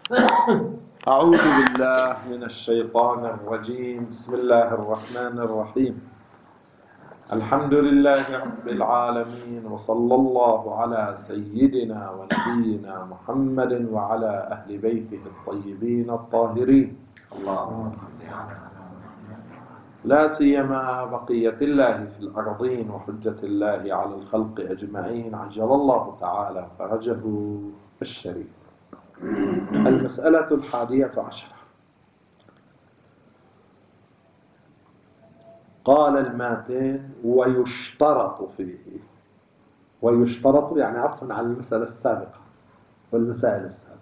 أعوذ بالله من الشيطان الرجيم. بسم الله الرحمن الرحيم. الحمد لله رب العالمين، وصلى الله على سيدنا ونبينا محمد وعلى أهل بيته الطيبين الطاهرين، اللهم لا سيما بقية الله في الأرضين وحجة الله على الخلق أجمعين، عجل الله تعالى فرجه الشريف. المسألة 11. قال الماتن: ويشترط فيه. ويشترط يعني عطفا على المسألة السابقة والمسائل السابقة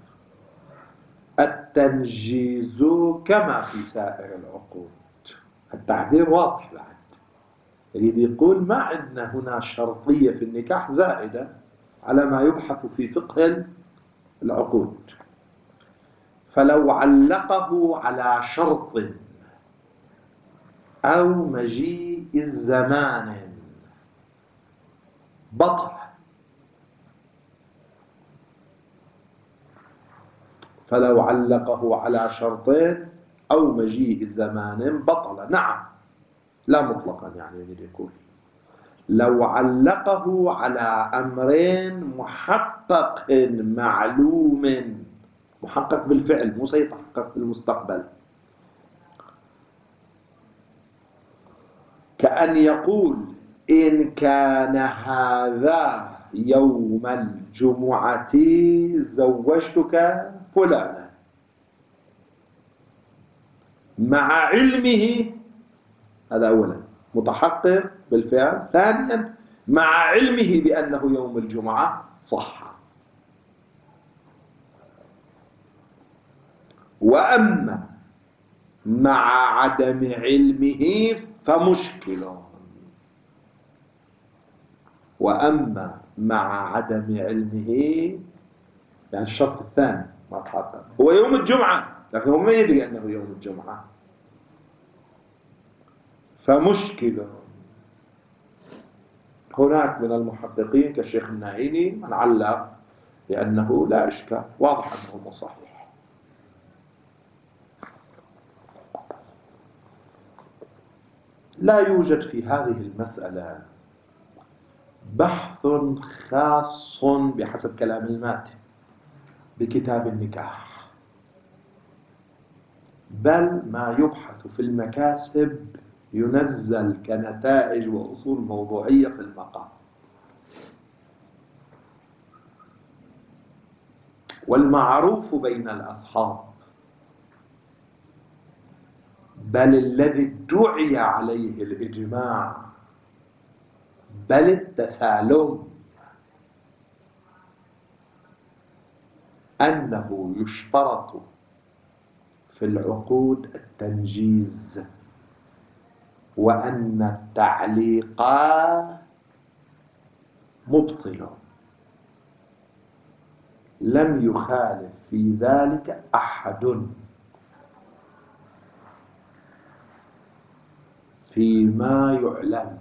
التنجيز كما في سائر العقود. التعبير واضح بعد، يريد يقول ما عندنا هنا شرطية في النكاح زائدة على ما يبحث في فقه العقود. فلو علقه على شرط أو مجيء الزمان بطل. فلو علقه على شرطين أو مجيء الزمان بطل. نعم، لا مطلقا، يعني يقول لو علقه على أمرين محقق معلوم، محقق بالفعل مو سيتحقق في المستقبل، كأن يقول: إن كان هذا يوم الجمعة زوجتك فلانا، مع علمه، هذا أولا متحقق بالفعل، ثانيا مع علمه بأنه يوم الجمعة صح. وأما مع عدم علمه فمشكل. وأما مع عدم علمه يعني الشرط الثاني ما تحقق، هو يوم الجمعة لكن هو ما يدري أنه يوم الجمعة، فمشكل. هناك من المحققين كالشيخ الناعيني من علق لأنه لا إشكال، واضح أنه صحيح. لا يوجد في هذه المسألة بحث خاص بحسب كلام الماتن بكتاب النكاح، بل ما يبحث في المكاسب ينزل كنتائج وأصول موضوعية في المقام. والمعروف بين الأصحاب، بل الذي ادعي عليه الإجماع، بل التسالم، أنه يشترط في العقود التنجيز، وأن التعليق مبطل. لم يخالف في ذلك أحد فيما يعلم.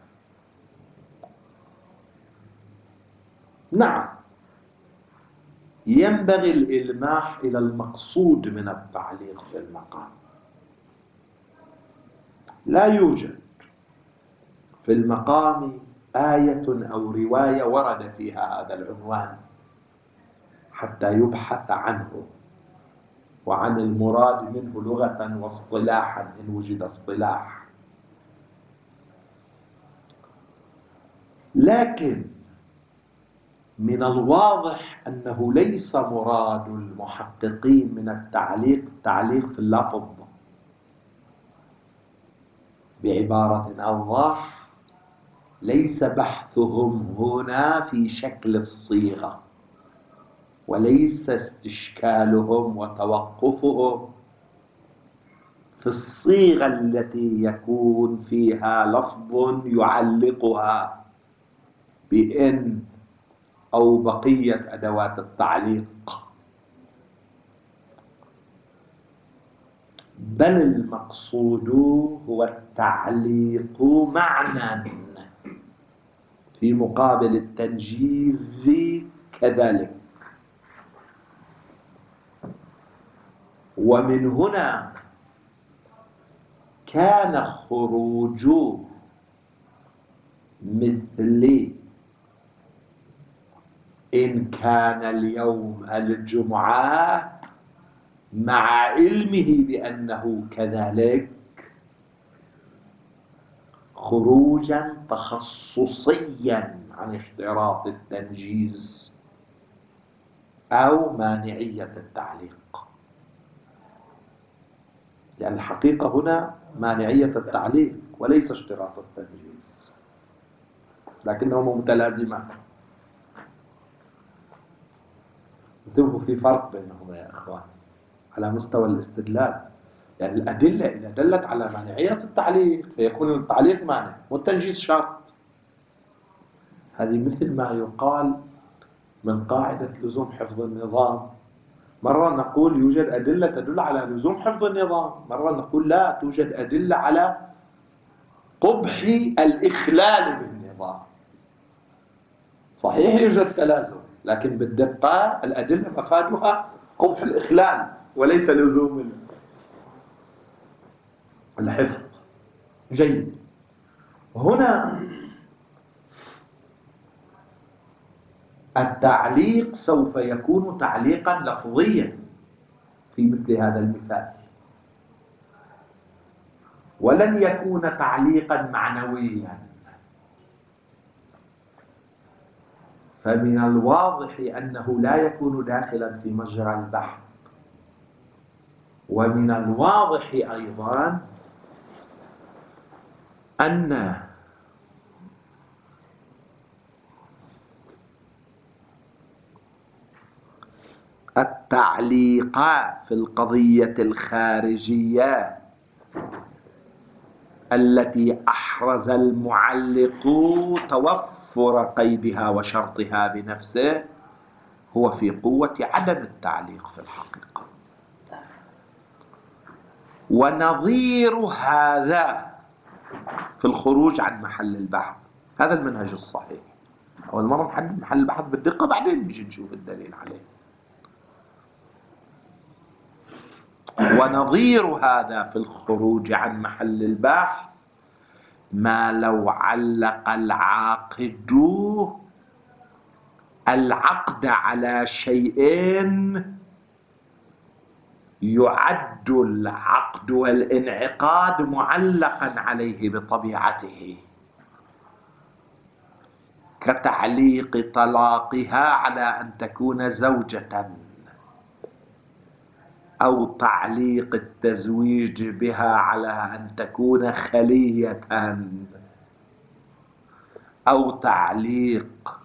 نعم، ينبغي الإلماح إلى المقصود من التعليق في المقام. لا يوجد في المقام آية أو رواية ورد فيها هذا العنوان حتى يبحث عنه وعن المراد منه لغة واصطلاحا إن وجد اصطلاح. لكن من الواضح أنه ليس مراد المحققين من التعليق في اللفظ. بعبارة أوضح، ليس بحثهم هنا في شكل الصيغة، وليس استشكالهم وتوقفهم في الصيغة التي يكون فيها لفظ يعلقها بإن أو بقية أدوات التعليق، بل المقصود هو التعليق معنى في مقابل التنجيز كذلك. ومن هنا كان خروج مثل إن كان اليوم الجمعة مع علمه بأنه كذلك خروجا تخصصيا عن اشتراط التنجيز أو مانعية التعليق، لأن الحقيقة هنا مانعية التعليق وليس اشتراط التنجيز، لكنهما متلازمان. انتبهوا في فرق بينهما يا إخوان على مستوى الاستدلال، يعني الأدلة إذا دلت على مانعية التعليق فيكون التعليق مانع والتنجيز شرط. هذه مثل ما يقال من قاعدة لزوم حفظ النظام، مرة نقول يوجد أدلة تدل على لزوم حفظ النظام، مرة نقول لا توجد أدلة على قبح الإخلال بالنظام. صحيح يوجد تلازم، لكن بالدقة الأدلة مفادها قبح الإخلال وليس لزوم الحفظ. جيد. هنا التعليق سوف يكون تعليقا لفظيا في مثل هذا المثال، ولن يكون تعليقا معنويا. فمن الواضح أنه لا يكون داخلا في مجرى البحث، ومن الواضح أيضا أن التعليقات في القضية الخارجية التي أحرز المعلق توفر قيدها وشرطها بنفسه هو في قوة عدم التعليق في الحقيقة. ونظير هذا في الخروج عن محل البحث، هذا المنهج الصحيح. أول مرة نحدد محل البحث بالدقة، بعدين نجي نشوف الدليل عليه. ونظير هذا في الخروج عن محل البحث ما لو علق العاقد العقد على شيء يعد العقد والانعقاد معلقا عليه بطبيعته، كتعليق طلاقها على أن تكون زوجة، أو تعليق التزويج بها على أن تكون خلية، أو تعليق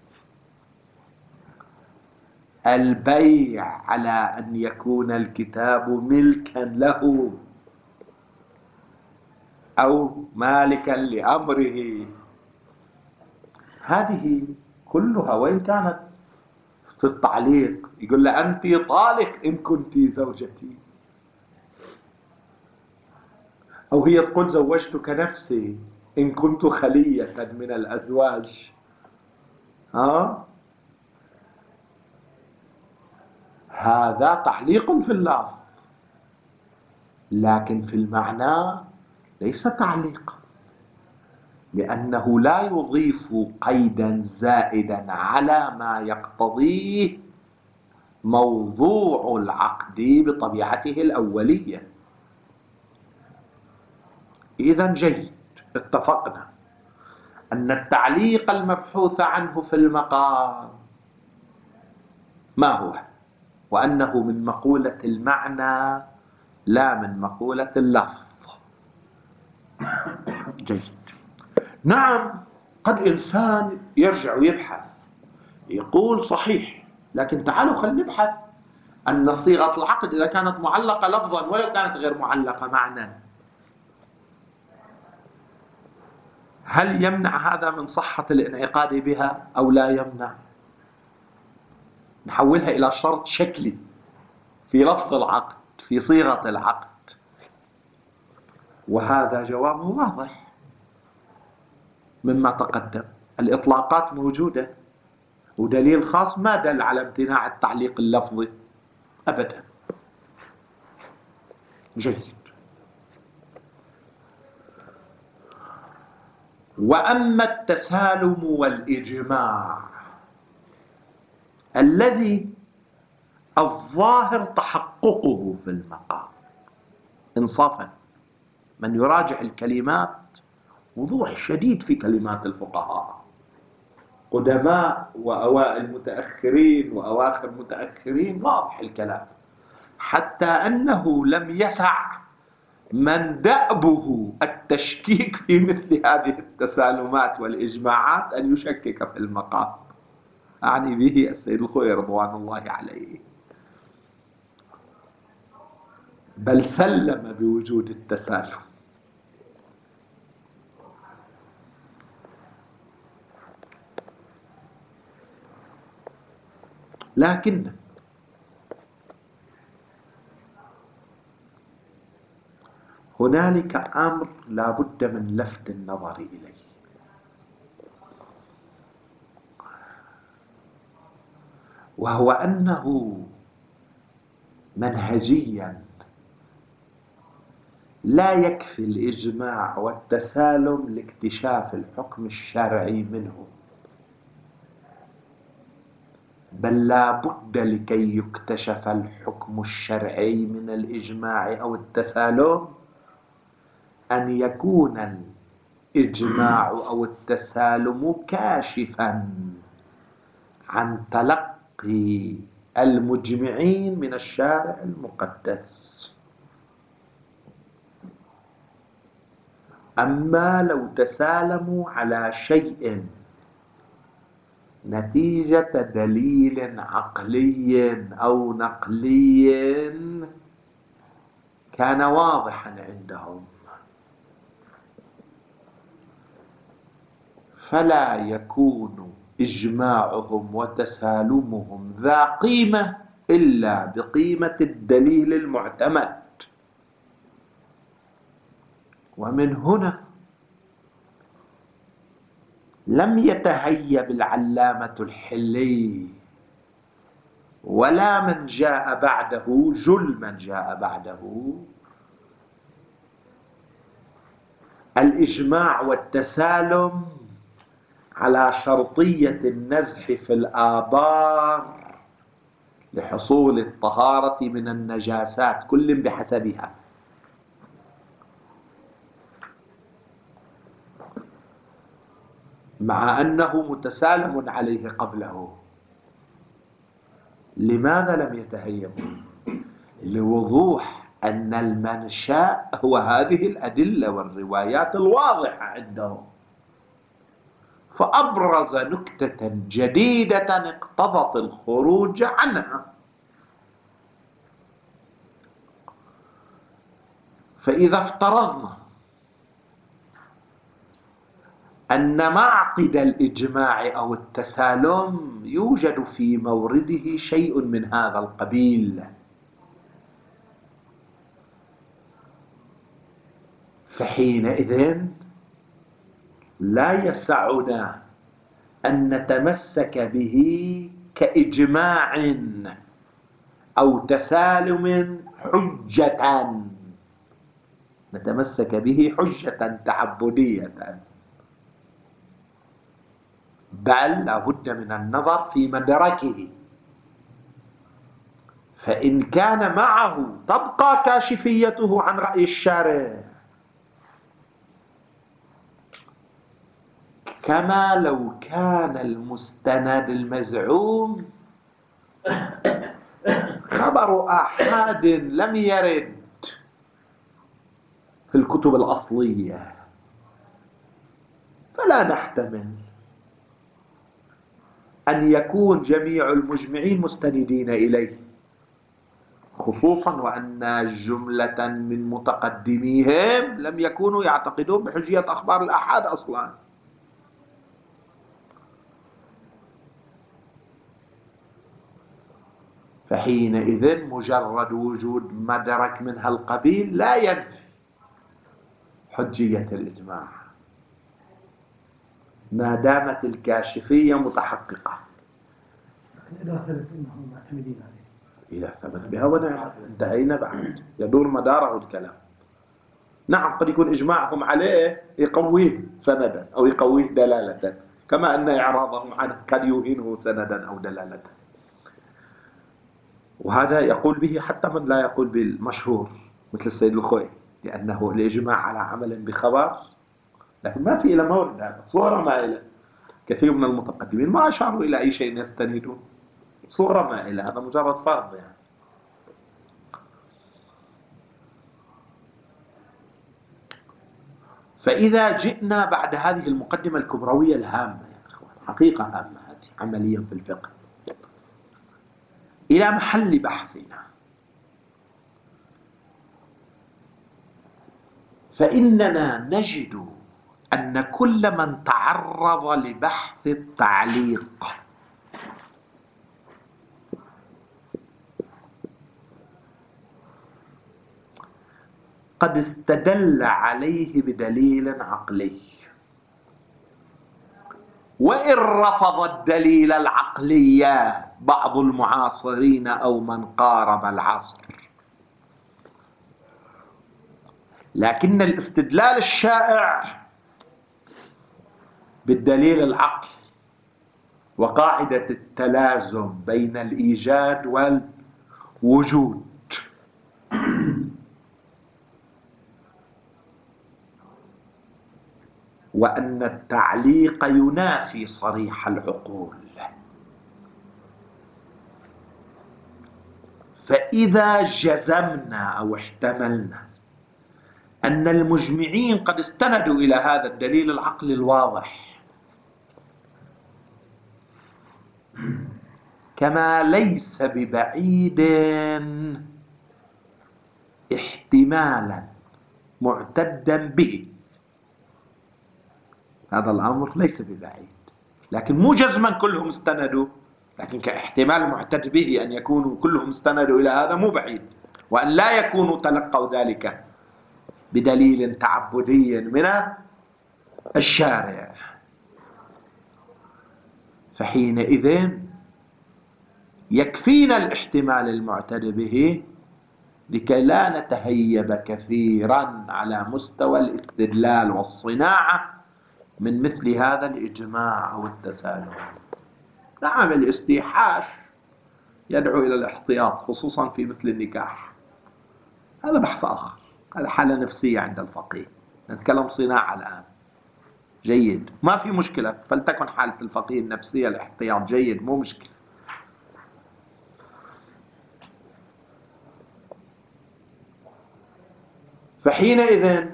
البيع على أن يكون الكتاب ملكا له أو مالكا لأمره. هذه كلها وإن كانت في التعليق يقول له أنت طالق إن كنت زوجتي، أو هي تقول زوجتك نفسي إن كنت خلية من الأزواج. هذا تعليق في اللفظ، لكن في المعنى ليس تعليقا، لأنه لا يضيف قيدا زائدا على ما يقتضيه موضوع العقد بطبيعته الأولية. إذن جيد، اتفقنا أن التعليق المبحوث عنه في المقام ما هو، وأنه من مقولة المعنى لا من مقولة اللفظ. جيد. نعم، قد إنسان يرجع ويبحث يقول صحيح، لكن تعالوا خلينا نبحث أن صيغة العقد إذا كانت معلقة لفظا ولو كانت غير معلقة معنى، هل يمنع هذا من صحة الانعقاد بها أو لا يمنع؟ نحولها إلى شرط شكلي في لفظ العقد في صيغة العقد، وهذا جواب واضح مما تقدم. الإطلاقات موجودة، ودليل خاص ما دل على امتناع التعليق اللفظي أبدا. جيد. وأما التسالم والإجماع الذي الظاهر تحققه في المقام، إنصافا من يراجع الكلمات وضوح شديد في كلمات الفقهاء قدماء وأوائل متأخرين وأواخر متأخرين، واضح الكلام، حتى أنه لم يسع من دأبه التشكيك في مثل هذه التسالمات والإجماعات أن يشكك في المقام، أعني به السيد الخوئي رضوان الله عليه، بل سلم بوجود التسالم. لكن هنالك أمر لا بد من لفت النظر إليه، وهو أنه منهجيا لا يكفي الإجماع والتسالم لاكتشاف الحكم الشرعي منه، بل لا بد لكي يكتشف الحكم الشرعي من الإجماع أو التسالم أن يكون الإجماع أو التسالم كاشفا عن تلقي المجمعين من الشارع المقدس. أما لو تسالموا على شيء نتيجة دليل عقلي أو نقلي كان واضحا عندهم، فلا يكون إجماعهم وتسالمهم ذا قيمة إلا بقيمة الدليل المعتمد. ومن هنا لم يتهيب العلامة الحلي ولا من جاء بعده، جل من جاء بعده، الإجماع والتسالم على شرطية النزح في الآبار لحصول الطهارة من النجاسات كل بحسبها، مع أنه متسالم عليه قبله. لماذا لم يتهيبوا؟ لوضوح أن المنشأ هو هذه الأدلة والروايات الواضحة عندهم، فأبرز نكتة جديدة اقتضت الخروج عنها. فإذا افترضنا أن معقد الإجماع أو التسالم يوجد في مورده شيء من هذا القبيل، فحينئذ لا يسعنا أن نتمسك به كإجماع أو تسالم حجة، نتمسك به حجة تعبدية، بل لابد من النظر في مدركه. فإن كان معه تبقى كاشفيته عن رأي الشارع، كما لو كان المستند المزعوم خبر آحاد لم يرد في الكتب الأصلية، فلا نحتمل أن يكون جميع المجمعين مستندين إليه، خصوصا وأن جملة من متقدميهم لم يكونوا يعتقدون بحجية أخبار الآحاد أصلا. فحينئذ مجرد وجود مدرك من هالقبيل لا ينفي حجية الإجماع ما دامت الكاشفية متحققة. إذا ثبت أنهم معتمدين عليه إلى ثمن بها ونعم. انتهينا بعد، يدور مداره الكلام. نعم قد يكون إجماعهم عليه يقويه سندا أو يقويه دلالة، كما أن إعراضهم عنه قد يوهنه سندا أو دلالة. وهذا يقول به حتى من لا يقول بالمشهور مثل السيد الخوئي، لأنه الإجماع على عمل بخبر، لكن ما في إلى مورد، هذا صورة مائلة. كثير من المتقدمين ما أشاروا إلى أي شيء يستندون، صورة مائلة، هذا مجرد فرض يعني. فإذا جئنا بعد هذه المقدمة الكبروية الهامة يا أخوان، حقيقة هامة هذه عمليا في الفقه، إلى محل بحثنا، فإننا نجد أن كل من تعرض لبحث التعليق قد استدل عليه بدليل عقلي، وإن رفض الدليل العقلي بعض المعاصرين أو من قارب العصر، لكن الاستدلال الشائع بالدليل العقلي وقاعدة التلازم بين الإيجاد والوجود وأن التعليق ينافي صريح العقول. فإذا جزمنا أو احتملنا أن المجمعين قد استندوا إلى هذا الدليل العقلي الواضح، كما ليس ببعيد احتمالا معتدا به، هذا الأمر ليس ببعيد، لكن مو جزما كلهم استندوا، لكن كاحتمال معتد به أن يكونوا كلهم استندوا إلى هذا مو بعيد، وأن لا يكونوا تلقوا ذلك بدليل تعبدي من الشارع. فحينئذ يكفينا الاحتمال المعتد به لكي لا نتهيب كثيرا على مستوى الاستدلال والصناعة من مثل هذا الإجماع أو التسالم. نعم الاستيحاش يدعو إلى الاحتياط خصوصا في مثل النكاح، هذا بحث آخر، هذا حالة نفسية عند الفقيه، نتكلم صناعة الآن. جيد، ما في مشكلة، فلتكن حالة الفقيه النفسية الاحتياط، جيد، مو مشكلة. فحينئذ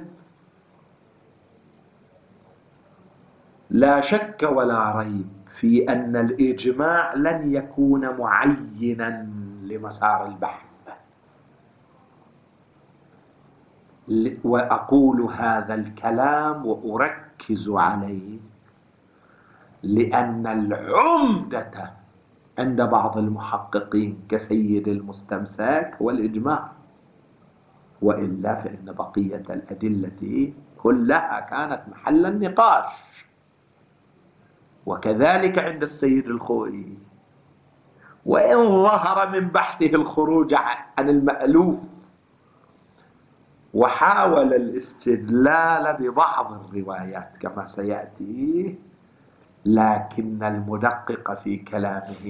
لا شك ولا ريب في أن الإجماع لن يكون معينا لمسار البحث، وأقول هذا الكلام وأركز عليه لأن العمدة عند بعض المحققين كسيد المستمسك هو الإجماع، وإلا فإن بقية الأدلة كلها كانت محل النقاش. وكذلك عند السيد الخوئي، وإن ظهر من بحثه الخروج عن المألوف وحاول الاستدلال ببعض الروايات كما سيأتي، لكن المدقق في كلامه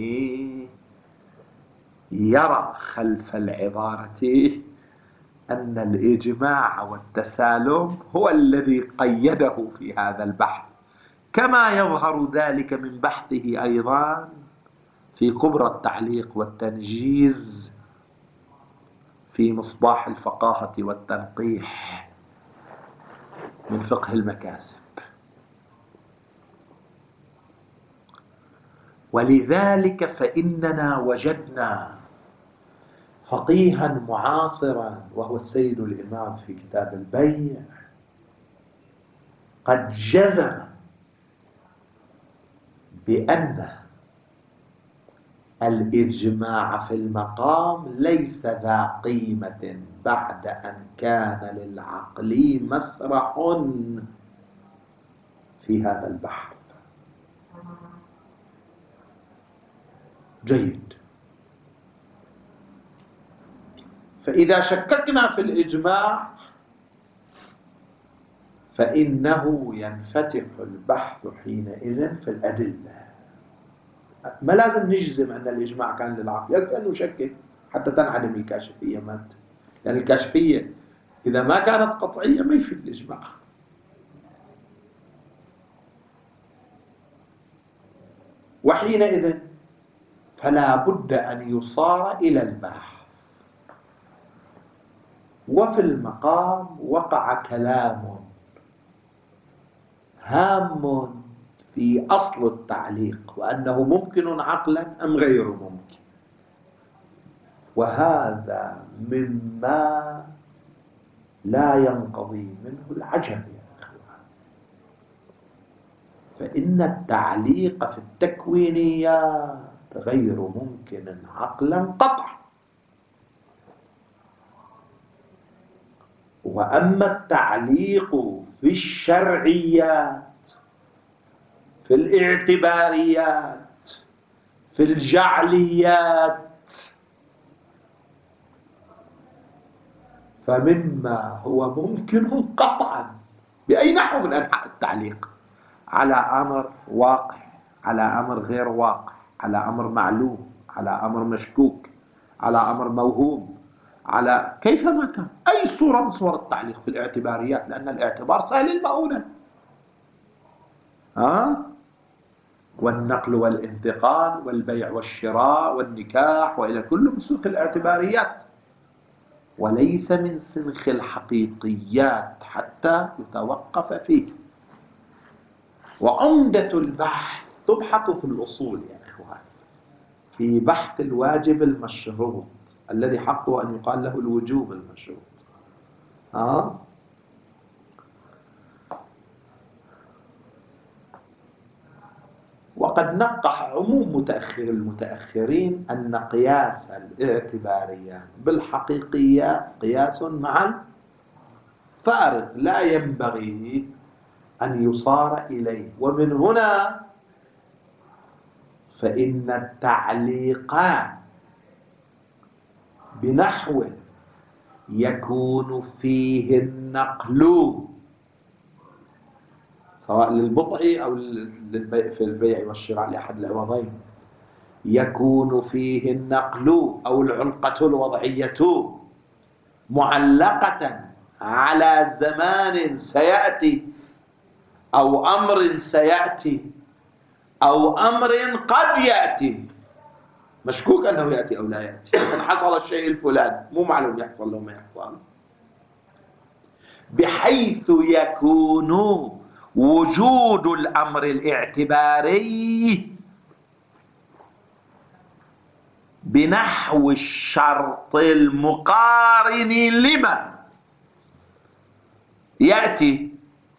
يرى خلف العبارة أن الإجماع والتسالم هو الذي قيده في هذا البحث، كما يظهر ذلك من بحثه أيضا في كبرى التعليق والتنجيز في مصباح الفقاهة والتنقيح من فقه المكاسب. ولذلك فإننا وجدنا فقيها معاصرا وهو السيد الإمام في كتاب البيع قد جزم بأن الإجماع في المقام ليس ذا قيمة بعد أن كان للعقل مسرح في هذا البحث. جيد، فإذا شككنا في الإجماع فإنه ينفتح البحث حينئذ في الأدلة. ما لازم نجزم أن الإجماع كان للعقل، يكفي أن نشكك حتى تنعدم الكاشفية مالته، لأن الكاشفية إذا ما كانت قطعية ما يفيد الإجماع. وحينئذ فلا بد أن يصار إلى البحث. وفي المقام وقع كلام هام في أصل التعليق، وأنه ممكن عقلا أم غير ممكن، وهذا مما لا ينقضي منه العجب يا أخوان. فإن التعليق في التكوينيات غير ممكن عقلا قطعا، وأما التعليق في الشرعيات، في الاعتباريات، في الجعليات، فمما هو ممكن قطعا بأي نحو من أنحاء التعليق على أمر واقع، على أمر غير واقع، على أمر معلوم، على أمر مشكوك، على أمر موهوم، على كيفما كان أي صورة من صور التعليق في الاعتباريات، لأن الاعتبار سهل المؤونة، والنقل والانتقال والبيع والشراء والنكاح وإلى كل من سوق الاعتباريات، وليس من سنخ الحقيقيات حتى يتوقف فيه. وعمدة البحث تبحث في الأصول يا إخوان، في بحث الواجب المشروط الذي حقه أن يقال له الوجوب المشروط. وقد نقح عموم متأخر المتأخرين أن قياس الاعتباريات بالحقيقيات قياس مع الفارق لا ينبغي أن يصار إليه. ومن هنا فإن التعليقات بنحو يكون فيه النقل سواء للبضع أو في البيع والشراء لأحد العوضين، يكون فيه النقل أو العلقة الوضعية معلقة على زمان سيأتي أو أمر سيأتي أو أمر قد يأتي، مشكوك أنه يأتي أو لا يأتي، إن حصل الشيء الفلاني مو معلوم يحصل لو ما يحصل، بحيث يكون وجود الأمر الاعتباري بنحو الشرط المقارن لما يأتي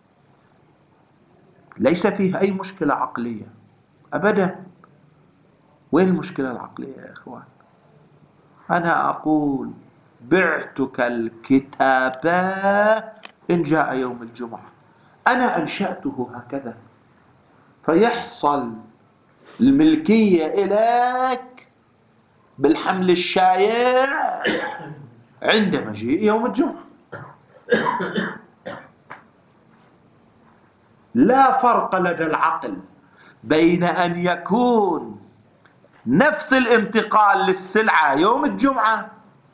ليس فيه أي مشكلة عقلية أبدا. وين المشكلة العقلية يا إخوان؟ أنا أقول بعتك الكتاب إن جاء يوم الجمعة، أنا أنشأته هكذا، فيحصل الملكية إليك بالحمل الشايع عند مجيء يوم الجمعة. لا فرق لدى العقل بين أن يكون نفس الانتقال للسلعة يوم الجمعة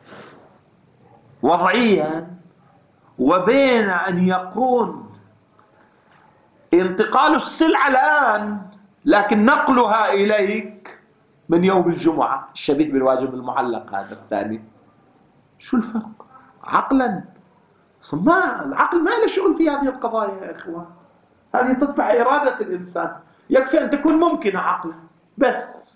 وضعيا، وبين أن يكون انتقال السلعة الآن لكن نقلها إليك من يوم الجمعة، الشبيه بالواجب المعلق هذا الثاني. شو الفرق عقلا؟ ما العقل ما له شغل في هذه القضايا يا إخوان، هذه تتبع إرادة الإنسان، يكفي أن تكون ممكنة عقلا بس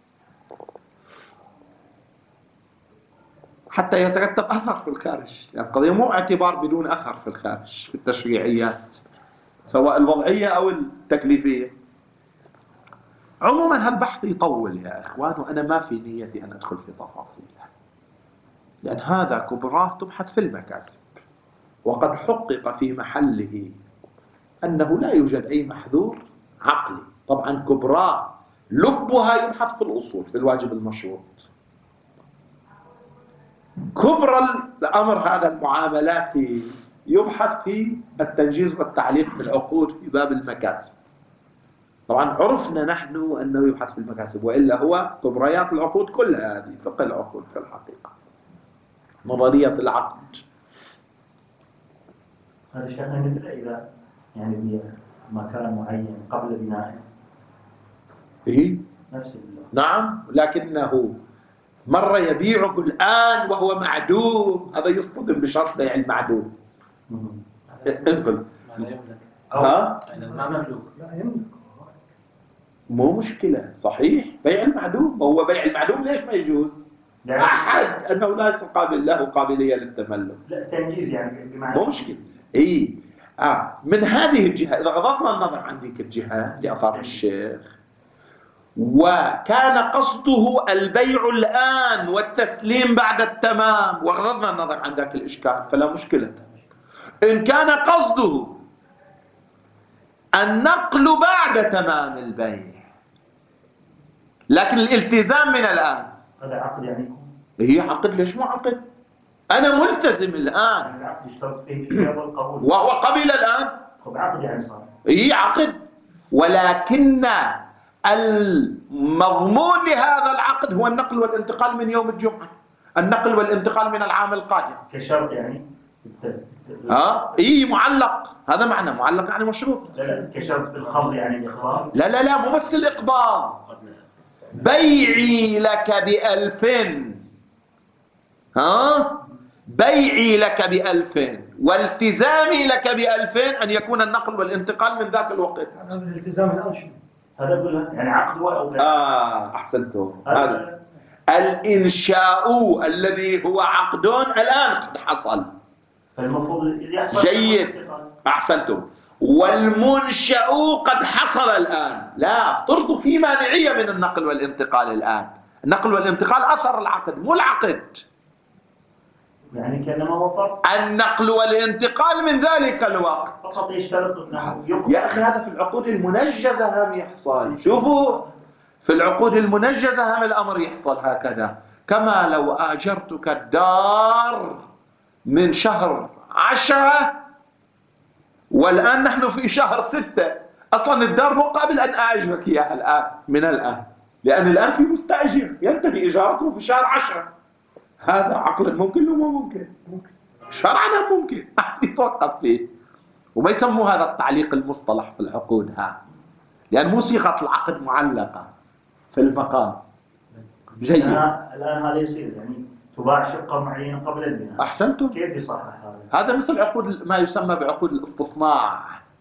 حتى يترتب أثر في الخارج. يعني القضية مو اعتبار بدون أثر في الخارج في التشريعيات سواء الوضعية أو التكليفية. عموما هالبحث يطول يا إخوان، وأنا ما في نيتي أن أدخل في تفاصيله، لأن هذا كبراه تبحث في المكاسب، وقد حقق في محله أنه لا يوجد أي محذور عقلي. طبعا كبراه لبها يبحث في الأصول في الواجب المشروط. كبرى الأمر هذا المعاملاتي يبحث في التنجيز والتعليق في العقود في باب المكاسب. طبعا عرفنا نحن أنه يبحث في المكاسب، وإلا هو كبريات العقود كلها هذه فقه العقود في الحقيقة، نظرية العقد. هذا شأنه مثل إذا يعني بمكان معين قبل بنائه. إيه؟ نفس نعم، لكنه مرة يبيعه الآن وهو معدوم، هذا يصطدم بشرط بيع المعدوم. انقل. ها؟ ما مملوك. لا يملك. مو مشكلة، صحيح بيع المعدوم، هو بيع المعدوم ليش ما يجوز؟ أحد أنه لا يقابل له قابلية للتملك. لا تنجيز يعني بمعنى. مو مشكلة. إيه. من هذه الجهة إذا غضضنا النظر عن ذيك الجهة لأثار الشيخ، وكان قصده البيع الآن والتسليم بعد التمام، وغضضنا النظر عن ذاك الإشكال فلا مشكلة. إن كان قصده النقل بعد تمام البيع لكن الالتزام من الآن، هذا عقد يعني؟ هي عقد. ليش مو عقد؟ أنا ملتزم الآن. العقد يشترط فيه الإجابة والقبول، وهو قبل الآن. طب عقد يعني صار. هي عقد، ولكن المضمون لهذا العقد هو النقل والانتقال من يوم الجمعة، النقل والانتقال من العام القادم كشرط يعني. إيه معلق، هذا معنى معلق يعني مشروط. لا كشرط في الخمر يعني الإقبال. لا مو بس الإقبال، بيعي لك ب1000، بيعي لك ب1000 والتزامي لك ب2000 أن يكون النقل والانتقال من ذاك الوقت. هذا الالتزام الآن شيء. هذا كله يعني عقد أو أحسنتم. هذا الإنشاء الذي هو عقد الآن قد حصل. فالمفروض يحصل. جيد، أحسنتم. والمنشأ قد حصل الآن. لا افترضوا في مانعية من النقل والانتقال الآن. النقل والانتقال أثر العقد مو العقد. يعني كأنما وفر النقل والانتقال من ذلك الوقت. فقط يشترط أنه يا أخي هذا في العقود المنجزة هم يحصل. شوفوا في العقود المنجزة هم الأمر يحصل هكذا. كما لو آجرتك الدار من شهر 10 والآن نحن في شهر 6، أصلا الدار مو قابل أن أجرك إياها الآن من الآن، لأن الآن في مستأجر ينتهي إجارته في شهر 10. هذا عقلا ممكن ولا مو ممكن؟ شرعا ممكن. يتوقف فيه. وما يسموا هذا التعليق المصطلح في العقود لأن مو صيغة العقد معلقة في المقام. جيد. الآن هذا يصير يعني تباع شقة معينة قبل البناء. أحسنتم. كيف يصحح هذا؟ هذا مثل عقود ما يسمى بعقود الاستصناع.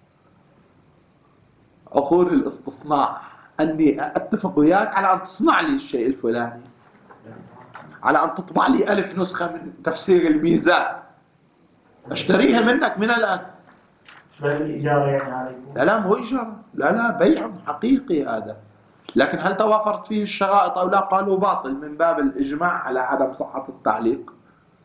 عقود الاستصناع أني أتفق وياك على أن تصنع لي الشيء الفلاني، على أن تطبع لي 1000 نسخة من تفسير الميزان، أشتريها منك من الآن. شبه الإجارة يعني؟ لا مو إجارة، لا بيع حقيقي هذا. لكن هل توافرت فيه الشرائط أو لا؟ قالوا باطل من باب الإجماع على عدم صحة التعليق.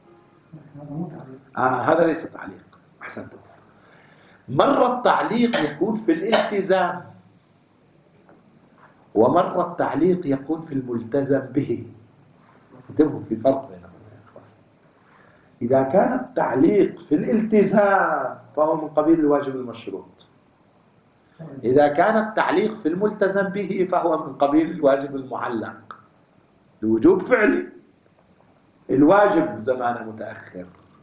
هذا ليس تعليق. أحسنتم. مرة التعليق يكون في الالتزام، ومرة التعليق يكون في الملتزم به. انتبهوا في فرق بينهم يا إخوان. إذا كان التعليق في الالتزام فهو من قبيل الواجب المشروط. إذا كان التعليق في الملتزم به فهو من قبيل الواجب المعلق. الوجوب فعلي، الواجب زمان متأخر.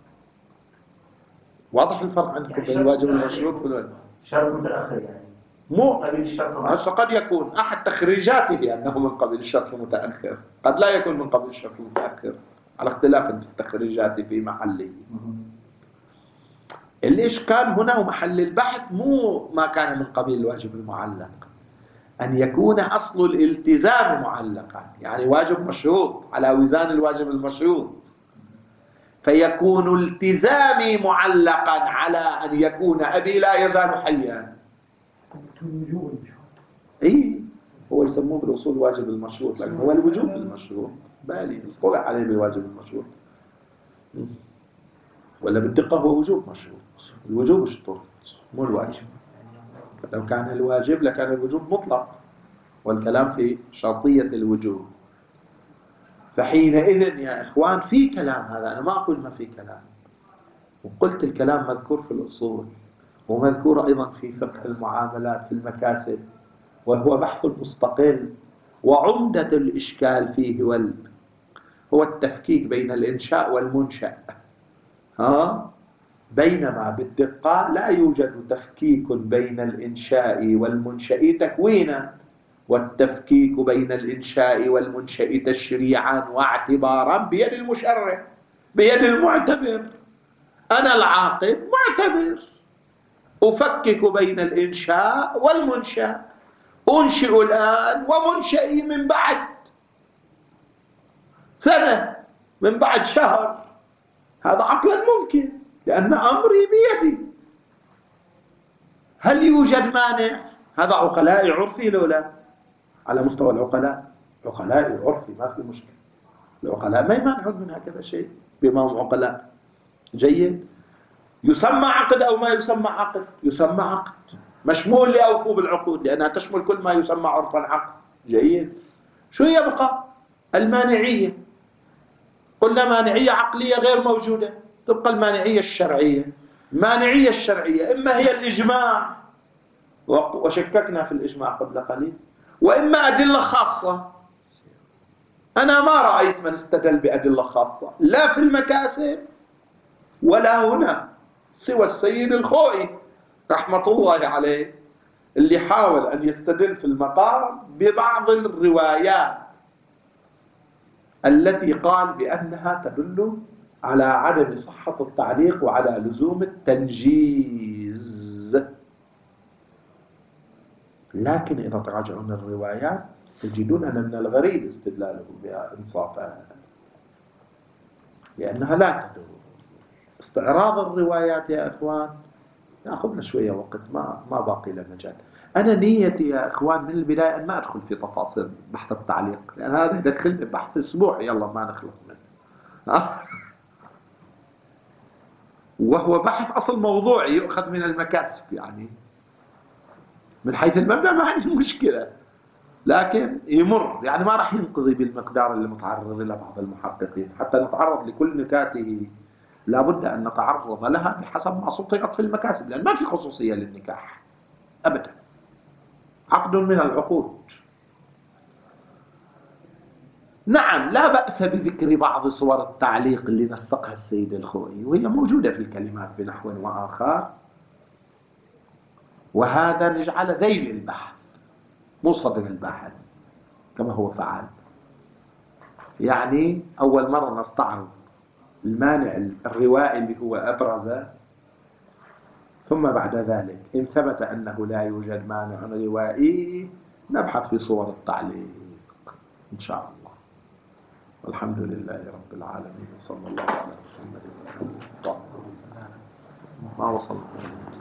واضح الفرق عندكم بين الواجب المشروط والواجب؟ شرط متأخر يعني مو قبيل الشرط. قد يكون أحد تخريجاته أنه من قبيل الشرط المتأخر، قد لا يكون من قبيل الشرط المتأخر، على اختلاف التخريجات في محله. الإشكال هنا ومحل البحث مو ما كان من قبيل الواجب المعلق، أن يكون أصل الالتزام معلقا، يعني واجب مشروط على وزان الواجب المشروط، فيكون التزامي معلقا على أن يكون أبي لا يزال حيا. هو يسموه بالأصول واجب المشروط، لكن هو الوجوب المشروط بالي يصطلح عليه بالواجب المشروط، ولا بالدقة هو وجوب مشروط. الوجوب اشترط مو الواجب. لو كان الواجب لكان الوجوب مطلق، والكلام في شرطية الوجوب. فحينئذ يا إخوان في كلام، هذا أنا ما أقول ما في كلام، وقلت الكلام مذكور في الأصول ومذكور أيضا في فقه المعاملات في المكاسب، وهو بحث مستقل. وعمدة الإشكال فيه هو التفكيك بين الإنشاء والمنشأ. بينما بالدقة لا يوجد تفكيك بين الإنشاء والمنشأ تكوينا، والتفكيك بين الإنشاء والمنشأ تشريعا واعتبارا بيد المشرع، بيد المعتبر. أنا العاقل معتبر، أفكك بين الإنشاء والمنشأ، أنشئ الآن ومنشئي من بعد سنة، من بعد شهر. هذا عقلا ممكن لأن أمري بيدي. هل يوجد مانع؟ هذا عقلاء عرفي لولا على مستوى العقلاء، عقلاء عرفي ما في مشكلة. العقلاء ما يمانعون من هكذا شيء بما هم عقلاء. جيد. يسمى عقد أو ما يسمى عقد؟ يسمى عقد مشمول لأوفوا بالعقود لأنها تشمل كل ما يسمى عرفا عقد. جيد. شو يبقى؟ المانعية. قلنا مانعية عقلية غير موجودة، تبقى المانعية الشرعية. المانعية الشرعية إما هي الإجماع، وشككنا في الإجماع قبل قليل، وإما أدلة خاصة. أنا ما رأيت من استدل بأدلة خاصة لا في المكاسب ولا هنا سوى السيد الخوئي رحمة الله عليه، اللي حاول أن يستدل في المقام ببعض الروايات التي قال بأنها تدل على عدم صحة التعليق وعلى لزوم التنجيز. لكن إذا تراجعون الروايات تجدون أن من الغريب استدلاله بها إنصافا، لأنها لا تدل. استعراض الروايات يا إخوان يأخذنا شوية وقت، ما باقي له مجال. أنا نيتي يا إخوان من البداية أن ما أدخل في تفاصيل بحث التعليق، لأن هذا إذا دخلت بحث أسبوع يلا ما نخلص منه. وهو بحث أصل موضوعي يؤخذ من المكاسب، يعني من حيث المبدأ ما عندي مشكلة، لكن يمر يعني ما راح ينقضي بالمقدار اللي متعرض له بعض المحققين. حتى نتعرض لكل نكاته لابد أن نتعرض لها بحسب ما سطرت في المكاسب، لأن ما في خصوصية للنكاح أبدا، عقد من العقود. نعم لا بأس بذكر بعض صور التعليق اللي نسقها السيد الخوئي، وهي موجودة في الكلمات بنحو وآخر، وهذا نجعل ذيل البحث مو صدر البحث كما هو فعل. يعني أول مرة نستعرض المانع الروائي اللي هو أبرزه، ثم بعد ذلك إن ثبت أنه لا يوجد مانع روائي نبحث في صور التعليق إن شاء الله. والحمد لله رب العالمين، صلى الله على محمد وعلى آله وصحبه وسلم. ما وصلنا